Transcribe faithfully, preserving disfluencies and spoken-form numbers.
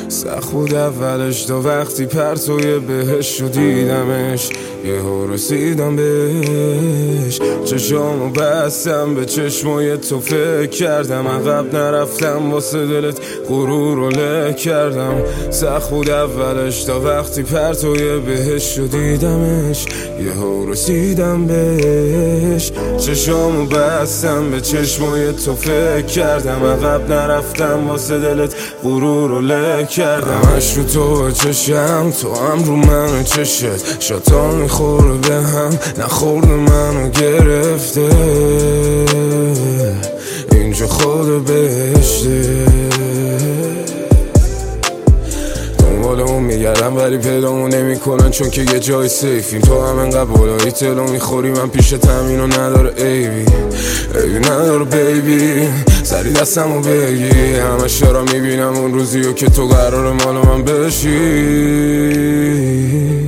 سخت بود اولش تا وقتی پرتوی بهش رو دیدمش، یهو رسیدم بهش. چشامو بستم به چشمای تو فکر کردم، عقب نرفتم واسه دلت غرور رو له کردم. سخت بود اولش تا وقتی پرتوی بهش رو دیدمش، یهو رسیدم بهش. چشامو بستم به چشمای تو فکر کردم، عقب نرفتم واسه دلت غرور رو له کردم. همش رو تو چشم، تو هم رو من چشت، شاتا میخوره به هم، نخورده منو گرفته. اینجا خود بهشته، دنبال اون میگردم ولی پیدامون نمی کنن، چون که یه جای سیفیم. تو هم انقدر بالایی تلو میخوری، من پیش تمینو نداره ایبی ایبی نداره بیبی. سری دستمو بگی، همش دارم میبینم اون روزیو که تو قرار مال من بشی.